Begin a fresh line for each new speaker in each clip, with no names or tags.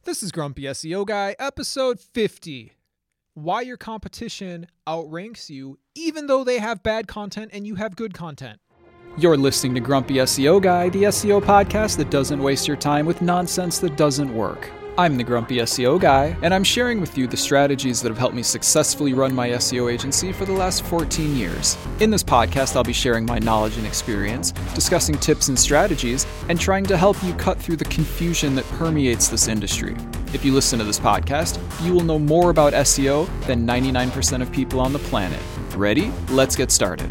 This is Grumpy SEO Guy, episode 50. Why your competition outranks you even though they have bad content and you have good content. You're listening to Grumpy SEO Guy, the SEO podcast that doesn't waste your time with nonsense that doesn't work. I'm the Grumpy SEO Guy, and I'm sharing with you the strategies that have helped me successfully run my SEO agency for the last 14 years. In this podcast, I'll be sharing my knowledge and experience, discussing tips and strategies, and trying to help you cut through the confusion that permeates this industry. If you listen to this podcast, you will know more about SEO than 99% of people on the planet. Ready? Let's get started.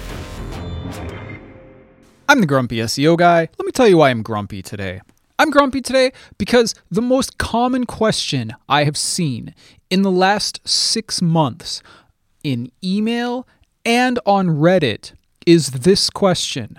I'm the Grumpy SEO Guy. Let me tell you why I'm grumpy today. I'm grumpy today because the most common question I have seen in the last 6 months in email and on Reddit is this question.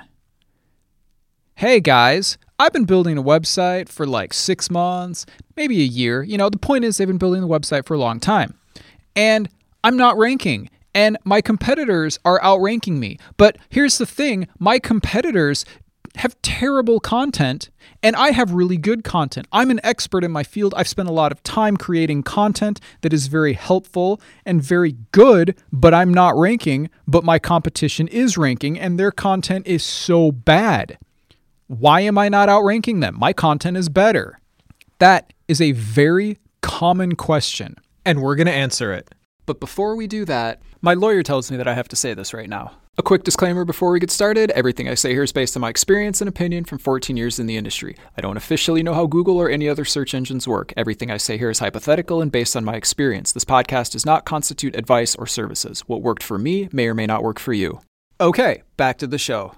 Hey guys, I've been building a website for like 6 months, maybe a year. The point is they've been building the website for a long time. And I'm not ranking. And my competitors are outranking me. But here's the thing, my competitors have terrible content and I have really good content. I'm an expert in my field. I've spent a lot of time creating content that is very helpful and very good, but I'm not ranking, but my competition is ranking and their content is so bad. Why am I not outranking them? My content is better. That is a very common question, and we're going to answer it. But before we do that, my lawyer tells me that I have to say this right now. A quick disclaimer before we get started, everything I say here is based on my experience and opinion from 14 years in the industry. I don't officially know how Google or any other search engines work. Everything I say here is hypothetical and based on my experience. This podcast does not constitute advice or services. What worked for me may or may not work for you. Okay, back to the show.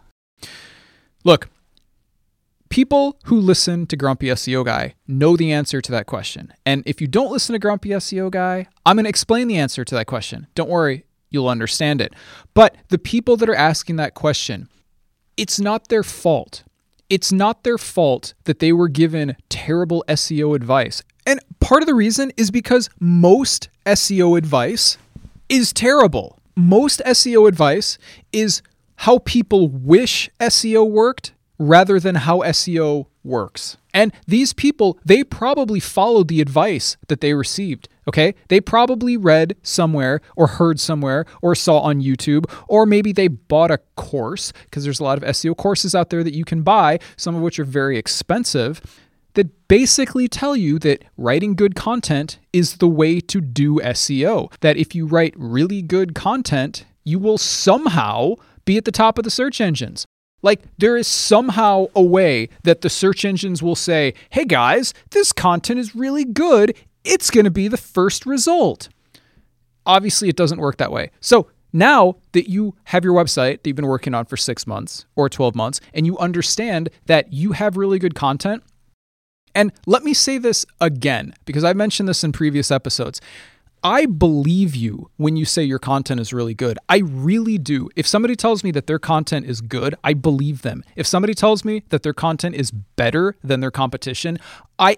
Look, people who listen to Grumpy SEO Guy know the answer to that question. And if you don't listen to Grumpy SEO Guy, I'm going to explain the answer to that question. Don't worry, you'll understand it. But the people that are asking that question, it's not their fault. It's not their fault that they were given terrible SEO advice. And part of the reason is because most SEO advice is terrible. Most SEO advice is how people wish SEO worked rather than how SEO works. And these people, they probably followed the advice that they received, okay? They probably read somewhere or heard somewhere or saw on YouTube, or maybe they bought a course, because there's a lot of SEO courses out there that you can buy, some of which are very expensive, that basically tell you that writing good content is the way to do SEO. That if you write really good content, you will somehow be at the top of the search engines. Like, there is somehow a way that the search engines will say, hey guys, this content is really good. It's going to be the first result. Obviously, it doesn't work that way. So now that you have your website that you've been working on for 6 months or 12 months, and you understand that you have really good content, and let me say this again, because I've mentioned this in previous episodes. I believe you when you say your content is really good. I really do. If somebody tells me that their content is good, I believe them. If somebody tells me that their content is better than their competition, I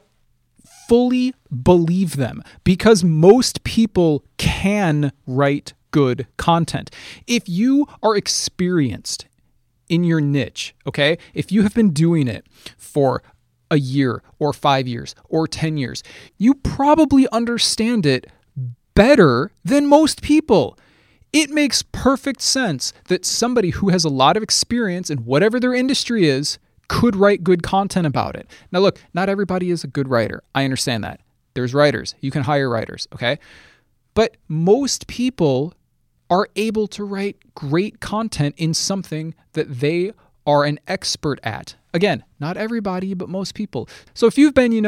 fully believe them because most people can write good content. If you are experienced in your niche, okay, if you have been doing it for a year or 5 years or 10 years, you probably understand it better than most people. It makes perfect sense that somebody who has a lot of experience in whatever their industry is could write good content about it. Now look, not everybody is a good writer. I understand that. There's writers. You can hire writers, okay? But most people are able to write great content in something that they are an expert at. Again, not everybody, but most people. So if you've been,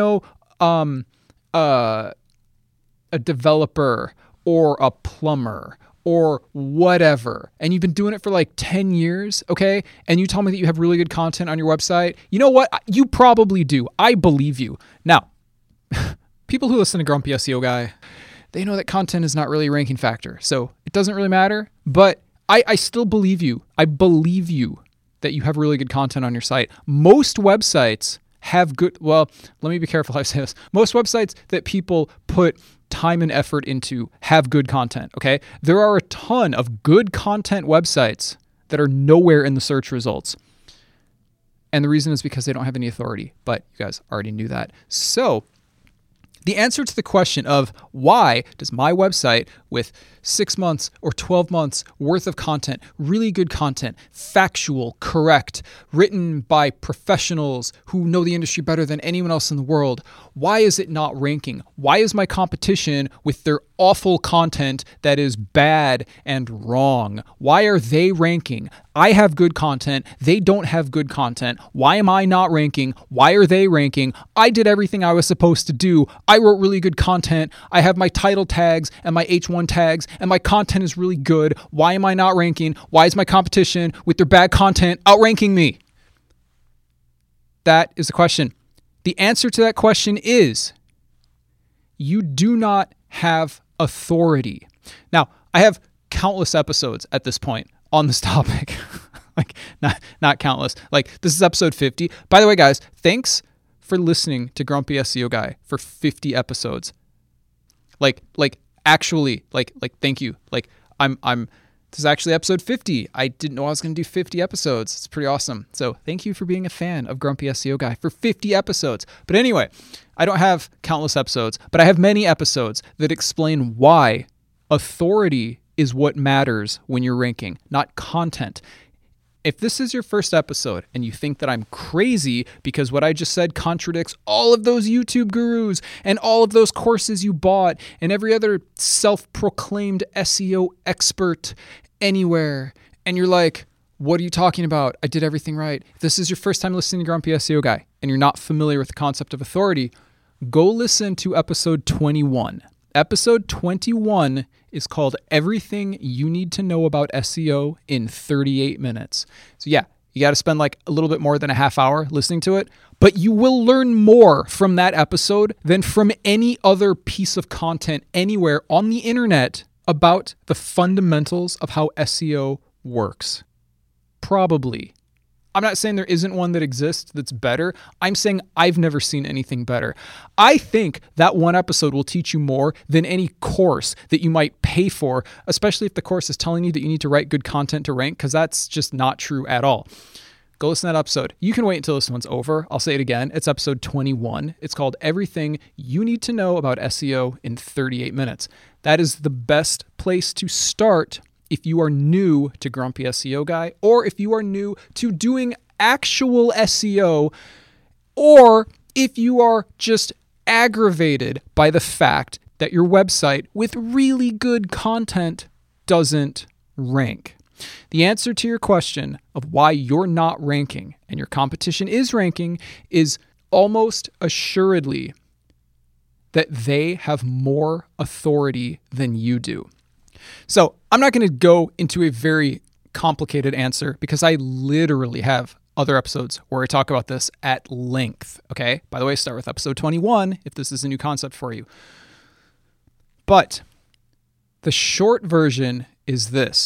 a developer or a plumber or whatever, and you've been doing it for like 10 years, okay? And you tell me that you have really good content on your website. You know what? You probably do. I believe you. Now, people who listen to Grumpy SEO Guy, they know that content is not really a ranking factor. So it doesn't really matter, but I still believe you. I believe you that you have really good content on your site. Most websites have good, well, let me be careful how I say this. Most websites that people put time and effort into have good content, okay? There are a ton of good content websites that are nowhere in the search results. And the reason is because they don't have any authority, but you guys already knew that. So The answer to the question of why does my website with 6 months or 12 months worth of content, really good content, factual, correct, written by professionals who know the industry better than anyone else in the world, why is it not ranking? Why is my competition with their awful content that is bad and wrong? Why are they ranking? I have good content. They don't have good content. Why am I not ranking? Why are they ranking? I did everything I was supposed to do. I wrote really good content. I have my title tags and my H1 tags, and my content is really good. Why am I not ranking? Why is my competition with their bad content outranking me? That is the question. The answer to that question is you do not have authority. Now, I have countless episodes at this point on this topic. Like, not countless. Like, this is episode 50. By the way, guys, thanks for listening to Grumpy SEO Guy for 50 episodes. Actually, thank you. This is actually episode 50. I didn't know I was going to do 50 episodes. It's pretty awesome. So thank you for being a fan of Grumpy SEO Guy for 50 episodes. But anyway, I don't have countless episodes, but I have many episodes that explain why authority is what matters when you're ranking, not content. If this is your first episode and you think that I'm crazy because what I just said contradicts all of those YouTube gurus and all of those courses you bought and every other self-proclaimed SEO expert anywhere, and you're like, what are you talking about? I did everything right. If this is your first time listening to Grumpy SEO Guy and you're not familiar with the concept of authority, go listen to episode 21. Episode 21 is called Everything You Need to Know About SEO in 38 minutes. So yeah, you got to spend like a little bit more than a half hour listening to it, but you will learn more from that episode than from any other piece of content anywhere on the internet about the fundamentals of how SEO works. Probably. I'm not saying there isn't one that exists that's better. I'm saying I've never seen anything better. I think that one episode will teach you more than any course that you might pay for, especially if the course is telling you that you need to write good content to rank, because that's just not true at all. Go listen to that episode. You can wait until this one's over. I'll say it again. It's episode 21. It's called Everything You Need to Know About SEO in 38 minutes. That is the best place to start if you are new to Grumpy SEO Guy, or if you are new to doing actual SEO, or if you are just aggravated by the fact that your website with really good content doesn't rank. The answer to your question of why you're not ranking and your competition is ranking is almost assuredly that they have more authority than you do. So I'm not going to go into a very complicated answer because I literally have other episodes where I talk about this at length. Okay. By the way, start with episode 21 if this is a new concept for you. But the short version is this.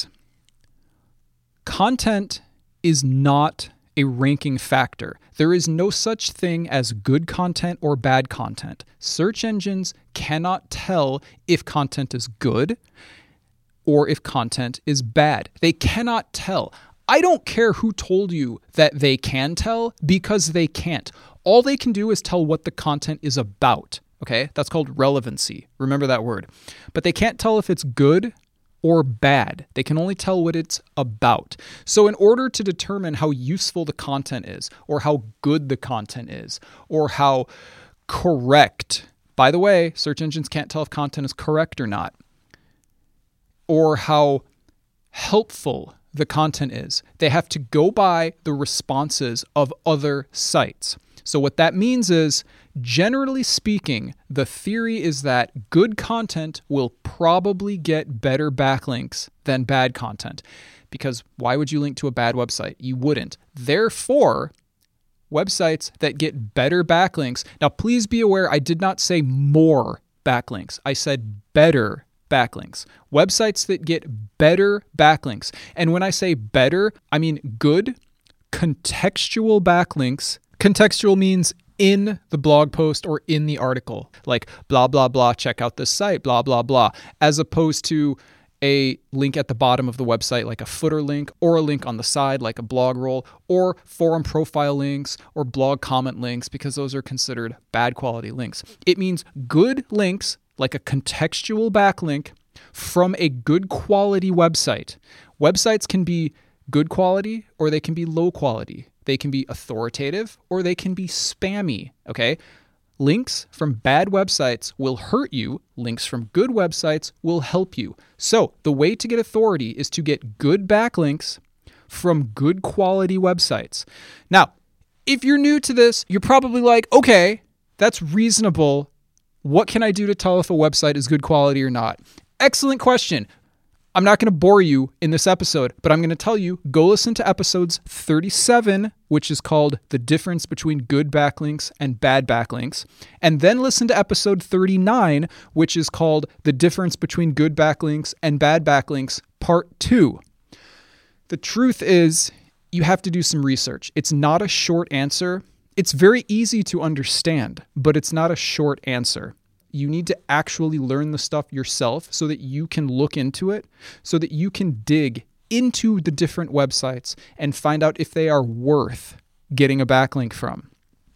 Content is not a ranking factor. There is no such thing as good content or bad content. Search engines cannot tell if content is good or if content is bad. They cannot tell. I don't care who told you that they can tell, because they can't. All they can do is tell what the content is about. Okay? That's called relevancy. Remember that word. But they can't tell if it's good or bad. They can only tell what it's about. So in order to determine how useful the content is, or how good the content is, or how correct, by the way, search engines can't tell if content is correct or not, or how helpful the content is. They have to go by the responses of other sites. So what that means is, generally speaking, the theory is that good content will probably get better backlinks than bad content. Because why would you link to a bad website? You wouldn't. Therefore, websites that get better backlinks. Now, please be aware, I did not say more backlinks. I said better backlinks. Websites that get better backlinks. And when I say better, I mean good contextual backlinks. Contextual means in the blog post or in the article, like blah, blah, blah, check out this site, blah, blah, blah, as opposed to a link at the bottom of the website, like a footer link, or a link on the side, like a blog roll, or forum profile links, or blog comment links, because those are considered bad quality links. It means good links, like a contextual backlink from a good quality website. Websites can be good quality or they can be low quality. They can be authoritative or they can be spammy, okay? Links from bad websites will hurt you. Links from good websites will help you. So the way to get authority is to get good backlinks from good quality websites. Now, if you're new to this, you're probably like, okay, that's reasonable. What can I do to tell if a website is good quality or not? Excellent question. I'm not going to bore you in this episode, but I'm going to tell you, go listen to episodes 37, which is called The Difference Between Good Backlinks and Bad Backlinks, and then listen to episode 39, which is called The Difference Between Good Backlinks and Bad Backlinks, Part 2. The truth is, you have to do some research. It's not a short answer. It's very easy to understand, but it's not a short answer. You need to actually learn the stuff yourself so that you can look into it, so that you can dig into the different websites and find out if they are worth getting a backlink from.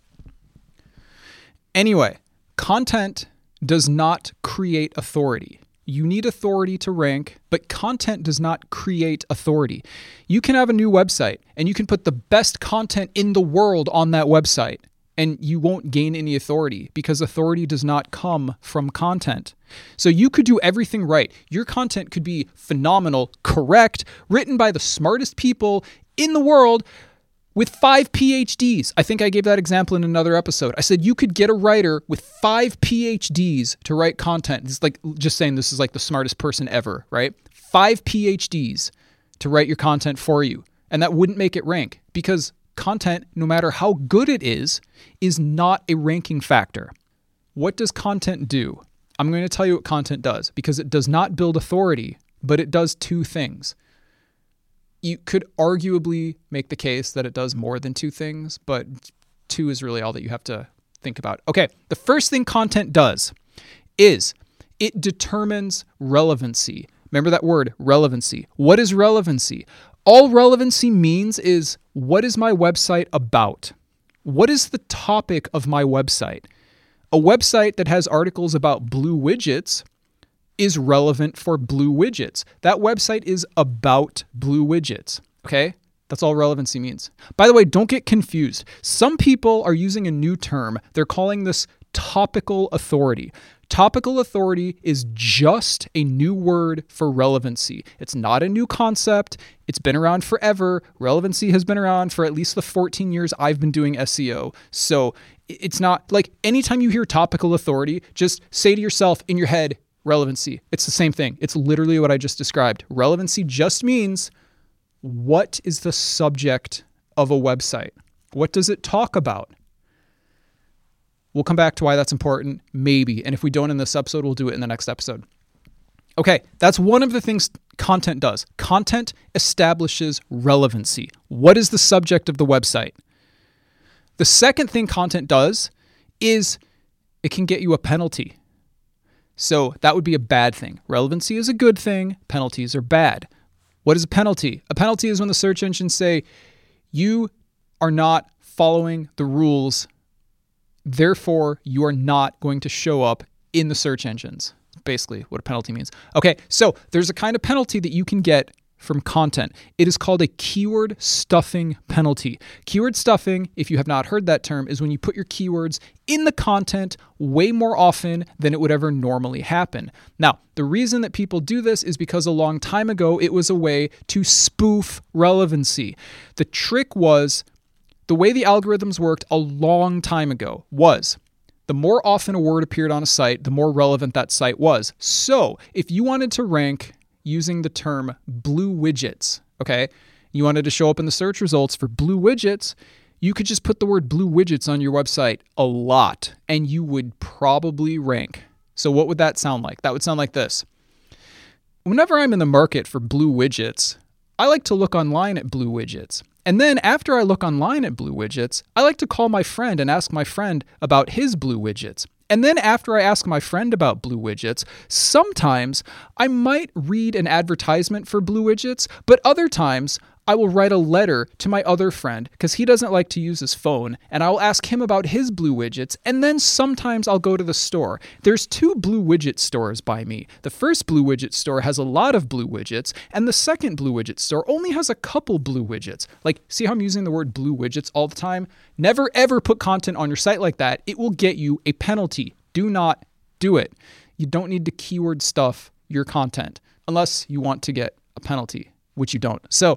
Anyway, content does not create authority. You need authority to rank, but content does not create authority. You can have a new website and you can put the best content in the world on that website, and you won't gain any authority because authority does not come from content. So you could do everything right. Your content could be phenomenal, correct, written by the smartest people in the world with 5 PhDs. I think I gave that example in another episode. I said you could get a writer with 5 PhDs to write content. It's like just saying this is like the smartest person ever, right? 5 PhDs to write your content for you. And that wouldn't make it rank because content, no matter how good it is not a ranking factor. What does content do? I'm going to tell you what content does because it does not build authority, but it does two things. You could arguably make the case that it does more than two things, but two is really all that you have to think about. Okay, the first thing content does is it determines relevancy. Remember that word, relevancy. What is relevancy? All relevancy means is, what is my website about? What is the topic of my website? A website that has articles about blue widgets is relevant for blue widgets. That website is about blue widgets, okay? That's all relevancy means. By the way, don't get confused. Some people are using a new term. They're calling this topical authority. Topical authority is just a new word for relevancy. It's not a new concept. It's been around forever. Relevancy has been around for at least the 14 years I've been doing SEO. So it's not like anytime you hear topical authority, just say to yourself in your head, relevancy. It's the same thing. It's literally what I just described. Relevancy just means what is the subject of a website? What does it talk about? We'll come back to why that's important, maybe. And if we don't in this episode, we'll do it in the next episode. Okay, that's one of the things content does. Content establishes relevancy. What is the subject of the website? The second thing content does is it can get you a penalty. So that would be a bad thing. Relevancy is a good thing. Penalties are bad. What is a penalty? A penalty is when the search engines say, you are not following the rules, therefore you are not going to show up in the search engines. Basically what a penalty means. Okay, so there's a kind of penalty that you can get from content. It is called a keyword stuffing penalty. Keyword stuffing, if you have not heard that term, is when you put your keywords in the content way more often than it would ever normally happen. Now, the reason that people do this is because a long time ago, it was a way to spoof relevancy. The trick was, the way the algorithms worked a long time ago was, the more often a word appeared on a site, the more relevant that site was. So if you wanted to rank using the term blue widgets, okay, you wanted to show up in the search results for blue widgets, you could just put the word blue widgets on your website a lot and you would probably rank. So what would that sound like? That would sound like this. Whenever I'm in the market for blue widgets, I like to look online at blue widgets. And then after I look online at blue widgets, I like to call my friend and ask my friend about his blue widgets. And then after I ask my friend about Blue Widgets, sometimes I might read an advertisement for Blue Widgets, but other times I will write a letter to my other friend because he doesn't like to use his phone, and I'll ask him about his Blue Widgets, and then sometimes I'll go to the store. There's 2 Blue Widget stores by me. The first Blue Widget store has a lot of Blue Widgets, and the second Blue Widget store only has a couple Blue Widgets. Like, see how I'm using the word Blue Widgets all the time? Never ever put content on your site like that. It will get you a penalty. Do not do it. You don't need to keyword stuff your content unless you want to get a penalty, which you don't. So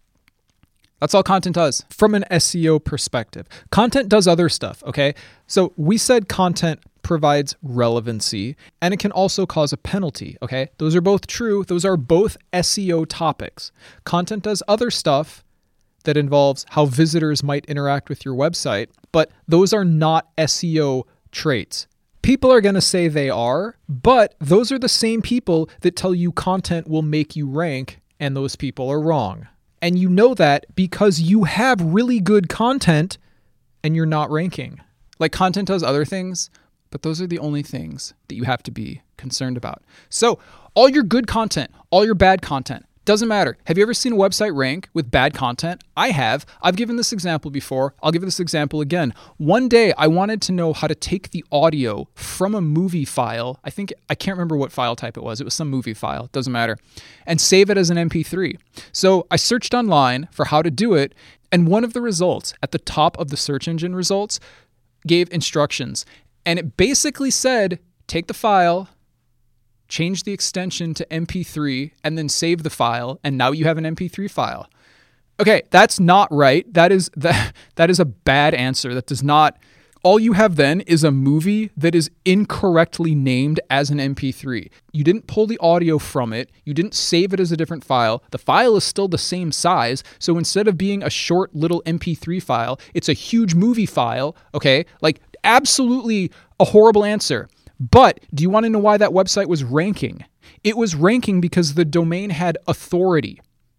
that's all content does from an SEO perspective. Content does other stuff, okay? So we said content provides relevancy and it can also cause a penalty, okay? Those are both true. Those are both SEO topics. Content does other stuff that involves how visitors might interact with your website, but those are not SEO traits. People are going to say they are, but those are the same people that tell you content will make you rank, and those people are wrong. And you know that because you have really good content and you're not ranking. Like, content does other things, but those are the only things that you have to be concerned about. So all your good content, all your bad content, doesn't matter. Have you ever seen a website rank with bad content? I have. I've given this example before. I'll give this example again. One day I wanted to know how to take the audio from a movie file. I can't remember what file type it was. It was some movie file. Doesn't matter. And save it as an MP3. So I searched online for how to do it. And one of the results at the top of the search engine results gave instructions. And it basically said, take the file, change the extension to MP3, and then save the file, and now you have an MP3 file. Okay, that's not right. That is a bad answer. That does not... All you have then is a movie that is incorrectly named as an MP3. You didn't pull the audio from it. You didn't save it as a different file. The file is still the same size. So instead of being a short little MP3 file, it's a huge movie file, okay? Like, absolutely a horrible answer. But do you want to know why that website was ranking? It was ranking because the domain had authority.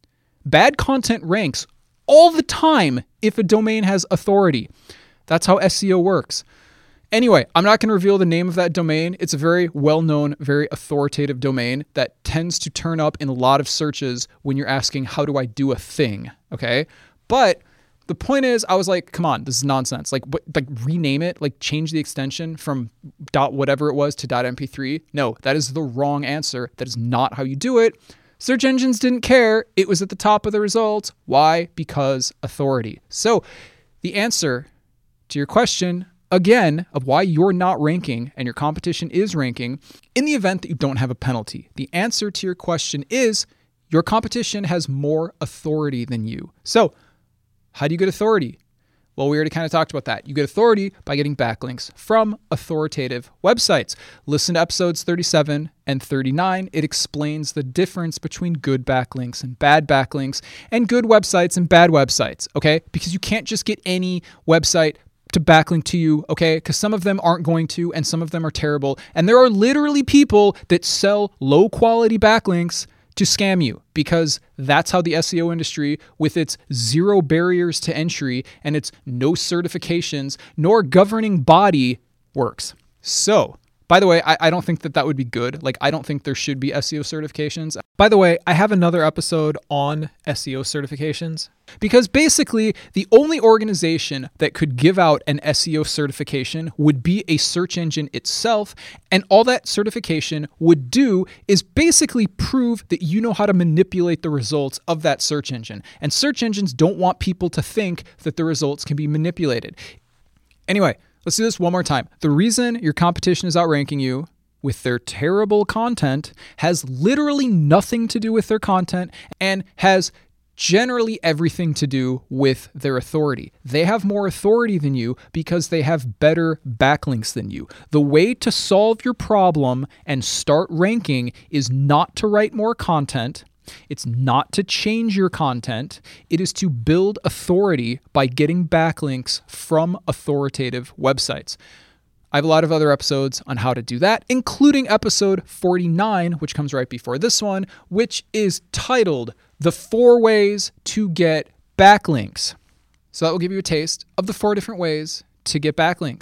Bad content ranks all the time if a domain has authority. That's how SEO works. Anyway, I'm not going to reveal the name of that domain. It's a very well-known, very authoritative domain that tends to turn up in a lot of searches when you're asking, how do I do a thing? Okay? But the point is, I was like, come on, this is nonsense. Like rename it, like change the extension from .whatever it was to .mp3. No, that is the wrong answer. That is not how you do it. Search engines didn't care. It was at the top of the results. Why? Because authority. So the answer to your question, again, of why you're not ranking and your competition is ranking, in the event that you don't have a penalty, the answer to your question is your competition has more authority than you. So how do you get authority? Well, we already kind of talked about that. You get authority by getting backlinks from authoritative websites. Listen to episodes 37 and 39. It explains the difference between good backlinks and bad backlinks, and good websites and bad websites, okay? Because you can't just get any website to backlink to you, okay? Because some of them aren't going to, and some of them are terrible. And there are literally people that sell low quality backlinks to scam you, because that's how the SEO industry, with its 0 barriers to entry and its no certifications nor governing body, works. So, by the way, I don't think that would be good. Like, I don't think there should be SEO certifications. By the way, I have another episode on SEO certifications, because basically the only organization that could give out an SEO certification would be a search engine itself. And all that certification would do is basically prove that you know how to manipulate the results of that search engine. And search engines don't want people to think that the results can be manipulated. Anyway, let's do this one more time. The reason your competition is outranking you with their terrible content has literally nothing to do with their content and has generally everything to do with their authority. They have more authority than you because they have better backlinks than you. The way to solve your problem and start ranking is not to write more content. It's not to change your content. It is to build authority by getting backlinks from authoritative websites. I have a lot of other episodes on how to do that, including episode 49, which comes right before this one, which is titled The 4 Ways to Get Backlinks. So that will give you a taste of the 4 different ways to get backlinks.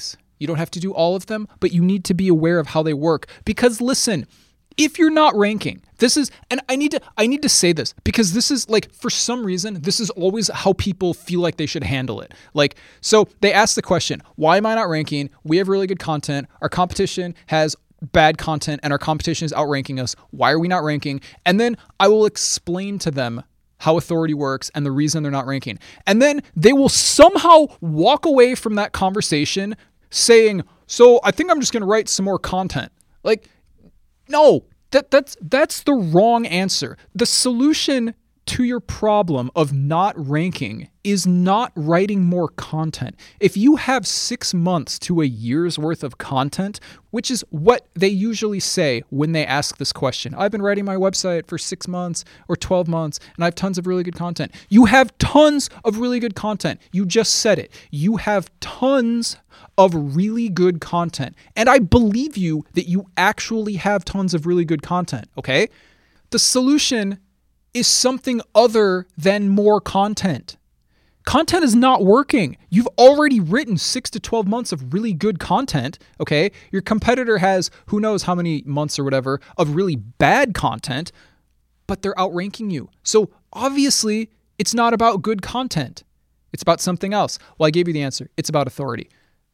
You don't have to do all of them, but you need to be aware of how they work. Because listen, if you're not ranking, this is, and I need to say this because this is like, for some reason, this is always how people feel like they should handle it. Like, so they ask the question, why am I not ranking? We have really good content. Our competition has bad content and our competition is outranking us. Why are we not ranking? And then I will explain to them how authority works and the reason they're not ranking. And then they will somehow walk away from that conversation saying, so I think I'm just going to write some more content. Like, no, that's the wrong answer. The solution to your problem of not ranking is not writing more content. If you have 6 months to a year's worth of content, which is what they usually say when they ask this question, I've been writing my website for 6 months or 12 months, and I have tons of really good content. You have tons of really good content. You just said it. You have tons of really good content. And I believe you that you actually have tons of really good content, okay? The solution is something other than more content. Content is not working. You've already written 6 to 12 months of really good content, okay? Your competitor has who knows how many months or whatever of really bad content, but they're outranking you. So obviously, it's not about good content. It's about something else. Well, I gave you the answer. It's about authority.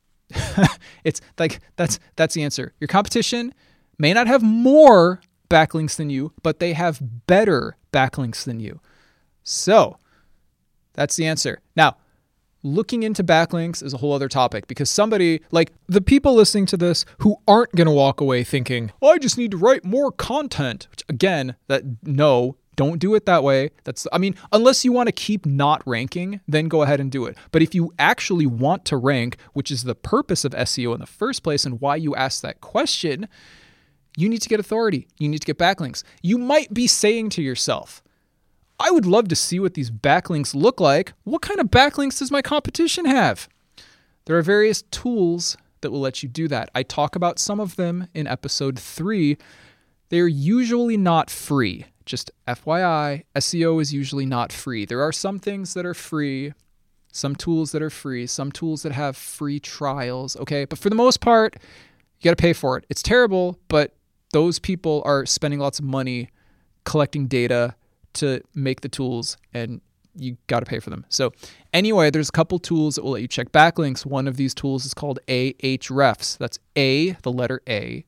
It's like, that's the answer. Your competition may not have more backlinks than you, but they have better backlinks than you. So that's the answer. Now, looking into backlinks is a whole other topic because somebody, like the people listening to this who aren't going to walk away thinking, oh, I just need to write more content, which again, no, don't do it that way. Unless you want to keep not ranking, then go ahead and do it. But if you actually want to rank, which is the purpose of SEO in the first place and why you asked that question, you need to get authority. You need to get backlinks. You might be saying to yourself, I would love to see what these backlinks look like. What kind of backlinks does my competition have? There are various tools that will let you do that. I talk about some of them in episode 3. They're usually not free. Just FYI, SEO is usually not free. There are some things that are free, some tools that are free, some tools that have free trials, okay? But for the most part, you got to pay for it. It's terrible, but those people are spending lots of money collecting data to make the tools, and you got to pay for them. So anyway, there's a couple tools that will let you check backlinks. One of these tools is called Ahrefs. That's A, the letter A,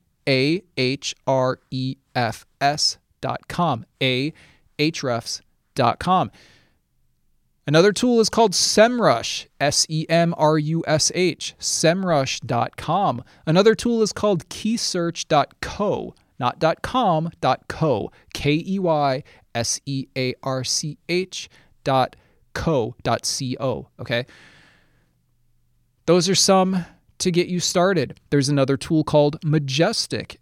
Ahrefs.com, Ahrefs.com. Another tool is called SEMrush, SEMrush, SEMrush.com. Another tool is called keysearch.co, not .com, .co, KEYSEARCH.co, okay? Those are some to get you started. There's another tool called Majestic,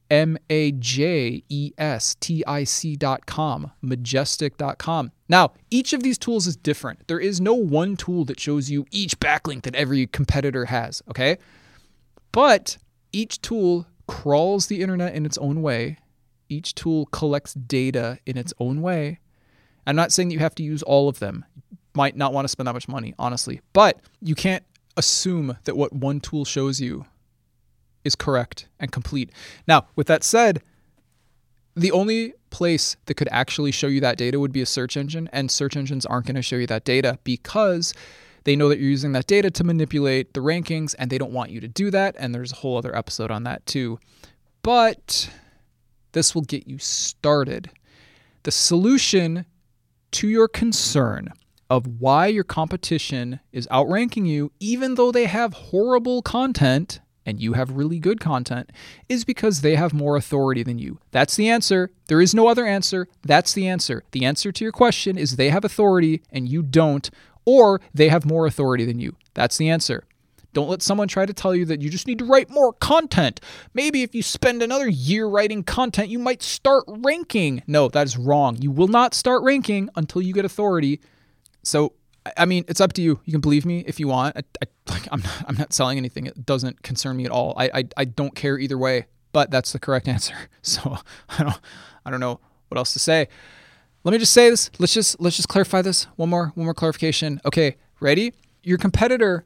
Majestic.com, Majestic.com. Now, each of these tools is different. There is no one tool that shows you each backlink that every competitor has, okay? But each tool crawls the internet in its own way. Each tool collects data in its own way. I'm not saying that you have to use all of them. You might not want to spend that much money, honestly. But you can't assume that what one tool shows you is correct and complete. Now, with that said, the only place that could actually show you that data would be a search engine, and search engines aren't going to show you that data because they know that you're using that data to manipulate the rankings, and they don't want you to do that, and there's a whole other episode on that too. But this will get you started. The solution to your concern of why your competition is outranking you, even though they have horrible content and you have really good content, is because they have more authority than you. That's the answer. There is no other answer. That's the answer. The answer to your question is they have authority and you don't, or they have more authority than you. That's the answer. Don't let someone try to tell you that you just need to write more content. Maybe if you spend another year writing content, you might start ranking. No, that is wrong. You will not start ranking until you get authority. So, I mean, it's up to you. You can believe me if you want. I'm not selling anything. It doesn't concern me at all. I don't care either way, but that's the correct answer. So I don't know what else to say. Let me just say this. Let's just clarify this. One more clarification. Okay, ready? Your competitor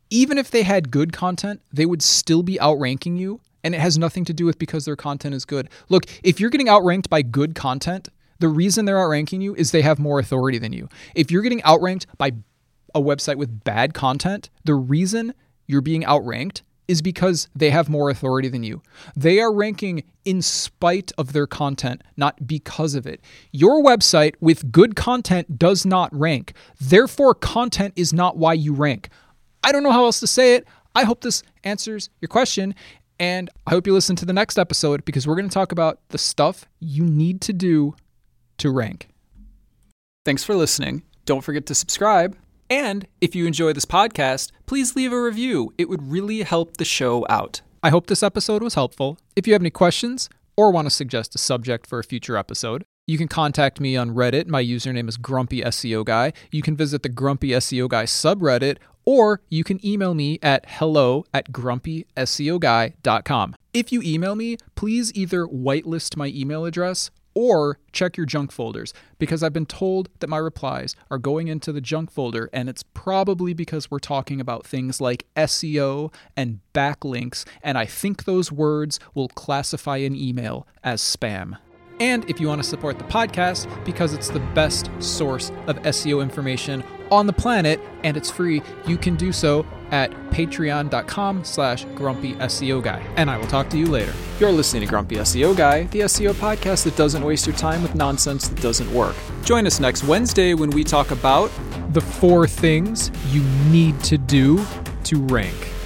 Even if they had good content, they would still be outranking you, and it has nothing to do with because their content is good. Look, if you're getting outranked by good content, the reason they're outranking you is they have more authority than you. If you're getting outranked by a website with bad content, the reason you're being outranked is because they have more authority than you. They are ranking in spite of their content, not because of it. Your website with good content does not rank. Therefore, content is not why you rank. I don't know how else to say it. I hope this answers your question, and I hope you listen to the next episode because we're going to talk about the stuff you need to do to rank. Thanks for listening. Don't forget to subscribe. And if you enjoy this podcast, please leave a review. It would really help the show out. I hope this episode was helpful. If you have any questions or want to suggest a subject for a future episode, you can contact me on Reddit. My username is Grumpy SEO Guy. You can visit the Grumpy SEO Guy subreddit, or you can email me at hello@grumpyseoguy.com. If you email me, please either whitelist my email address or check your junk folders, because I've been told that my replies are going into the junk folder, and it's probably because we're talking about things like SEO and backlinks, and I think those words will classify an email as spam. And if you want to support the podcast, because it's the best source of SEO information on the planet, and it's free, you can do so at patreon.com/Grumpy SEO Guy. And I will talk to you later. You're listening to Grumpy SEO Guy, the SEO podcast that doesn't waste your time with nonsense that doesn't work. Join us next Wednesday when we talk about the 4 things you need to do to rank.